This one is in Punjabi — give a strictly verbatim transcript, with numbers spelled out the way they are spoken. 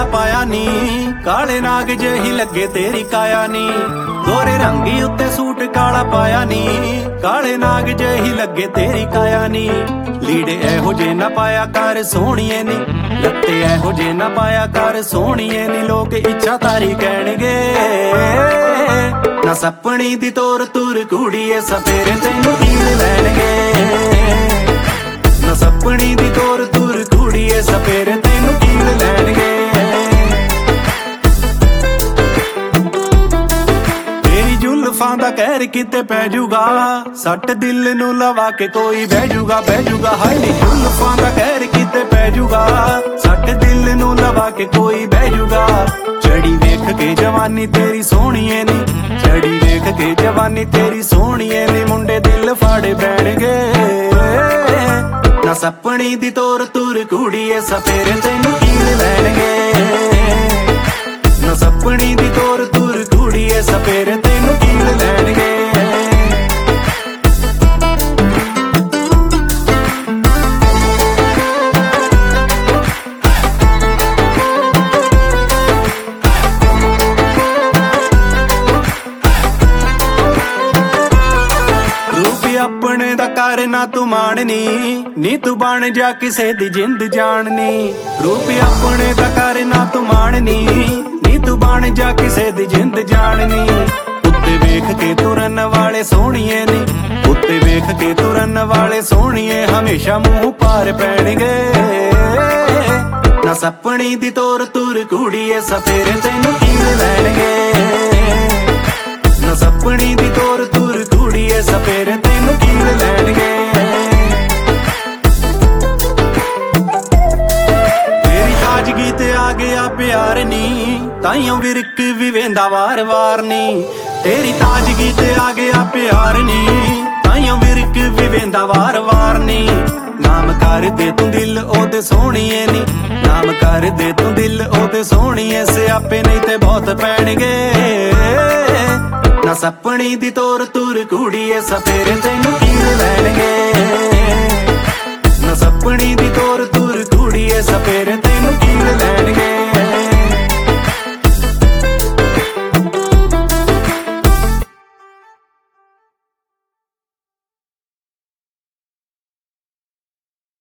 ਕਾਲਾ ਪਾਇਆ ਨੀ, ਕਾਲੇ ਨਾਗ ਜਿਹੀ ਲੱਗੇ ਤੇਰੀ ਕਾਇਆ ਨੀ। ਗੋਰੇ ਰੰਗੀ ਉੱਤੇ ਸੂਟ ਕਾਲਾ ਪਾਇਆ ਨੀ, ਕਾਲੇ ਨਾਗ ਜਿਹੀ ਲੱਗੇ ਤੇਰੀ ਕਾਇਆ ਨੀ। ਲੀੜੇ ਇਹੋ ਜੇ ਨਾ ਪਾਇਆ ਕਰ ਸੋਹਣੀਏ ਨੀ, ਲੱਤੇ ਇਹੋ ਜੇ ਨਾ ਪਾਇਆ ਕਰ ਸੋਹਣੀਏ ਨੀ। ਲੋਕ ਇੱਛਾ ਤਾਰੀ ਕਹਿਣਗੇ ਨਾ ਸੱਪਣੀ ਦੀ ਤੋਰ ਤੁਰ ਕੁੜੀਏ, ਸਵੇਰੇ ਤੈਨੂੰ ਕੀਲ ਲੈਣਗੇ। ਨਾ ਸੱਪਣੀ ਦੀ ਤੋਰ ਤੁਰ ਕੁੜੀਏ, ਸਵੇਰੇ ਤੈਨੂੰ ਕੀਲ ਲੈਣਗੇ। ਤੇਰੀ ਜ਼ੁਲਫਾਂ ਦਾ ਕਹਿਰ ਕਿਤੇ ਪੈ ਜੂਗਾ, ਸੱਟ ਦਿਲ ਨੂੰ ਲਵਾ ਕੇ ਕੋਈ ਬਹਿ ਜੂਗਾ ਬਹਿ ਜੂਗਾ। ਹਾਏ ਨੀ ਜ਼ੁਲਫਾਂ ਦਾ ਕਹਿਰ ਕਿਤੇ ਪੈ ਜੂਗਾ, ਸੱਟ ਦਿਲ ਨੂੰ ਲਵਾ ਕੇ ਕੋਈ ਬਹਿ ਜੂਗਾ। ਚੜੀ ਵੇਖ ਕੇ ਜਵਾਨੀ ਤੇਰੀ ਸੋਹਣੀਏ ਨੀ, ਚੜੀ ਵੇਖ ਕੇ ਜਵਾਨੀ ਤੇਰੀ ਸੋਹਣੀਏ ਨੀ। ਮੁੰਡੇ ਦਿਲ ਫਾੜੇ ਬੈਣਗੇ ਨਾ ਸੱਪਣੀ ਦੀ ਤੋਰ ਤੁਰ ਕੁੜੀਏ, ਸਵੇਰੇ ਤੈਨੂੰ ਕੀਲ ਲੈਣਗੇ। ਨਾ ਸੱਪਣੀ ਦੀ ਤੋਰ ਤੁਰ ਕੁੜੀਏ, ਸਵੇਰੇ ਤੈਨੂੰ ਕੀਲ ਲੈਣਗੇ। ਆਪਣੇ ਦਾ ਕਰ ਨਾ ਤੂੰ ਮਾਣਨੀ, ਨੀ ਤੂੰ ਬਣ ਜਾ ਕਿਸੇ ਦੀ ਜਿੰਦ ਜਾਣਨੀ। ਰੂਪ ਆਪਣੇ ਦਾ ਕਰ ਨਾ ਤੂੰ ਮਾਣਨੀ, ਨੀ ਤੂੰ ਬਣ ਜਾ ਕਿਸੇ ਦੀ ਜਿੰਦ ਜਾਣਨੀ। ਉੱਤੇ ਵੇਖ ਕੇ ਤੁਰਨ ਵਾਲੇ ਸੋਹਣੀਏ ਨੀ, ਉੱਤੇ ਵੇਖ ਕੇ ਤੁਰਨ ਵਾਲੇ ਸੋਹਣੀਏ। ਹਮੇਸ਼ਾ ਮੂੰਹ ਪਾਰ ਪੈਣਗੇ ਨਾ ਸੱਪਣੀ ਦੀ ਤੋਰ ਤੁਰ ਕੁੜੀਏ, ਸਵੇਰੇ ਤੈਨੂੰ ਕੀਲ ਲੈਣਗੇ। ਨਾ ਸੱਪਣੀ ਦੀ ਤੋਰ ਤੁਰ ਕੁੜੀਏ, ਸਵੇਰੇ ਤੈਨੂੰ ਕੀਲ ਲੈਣਗੇ। ਤੇਰੀ ਤਾਜ਼ਗੀ ਤੇ ਆ ਗਿਆ ਪਿਆਰ ਨੀ, ਤਾਈਓ ਵਿਰਕ ਵੀ ਵੇਂਦਾ ਵਾਰ ਵਾਰ ਨੀ। ਤੇਰੀ ਤਾਜ਼ਗੀ ਤੇ ਆ ਗਿਆ ਪਿਆਰ ਨੀ, ਤਾਈਓ ਵਿਰਕ ਵੀ ਵੇਂਦਾ ਵਾਰ ਵਾਰ ਨੀ। ਨਾਮ ਕਰ ਦੇ ਤੂੰ ਦਿਲ ਉਹਦੇ ਸੋਹਣੀਏ ਨੀ, ਨਾਮ ਕਰ ਦੇ ਤੂੰ ਦਿਲ ਉਹਦੇ ਸੋਹਣੀਏ। ਸਿਆਪੇ ਨਹੀਂ ਤੇ ਬਹੁਤ ਪੈਣਗੇ ਨਾ ਸੱਪਣੀ ਦੀ ਤੋਰ ਤੁਰ ਕੁੜੀਏ, ਸਵੇਰੇ ਤੈਨੂੰ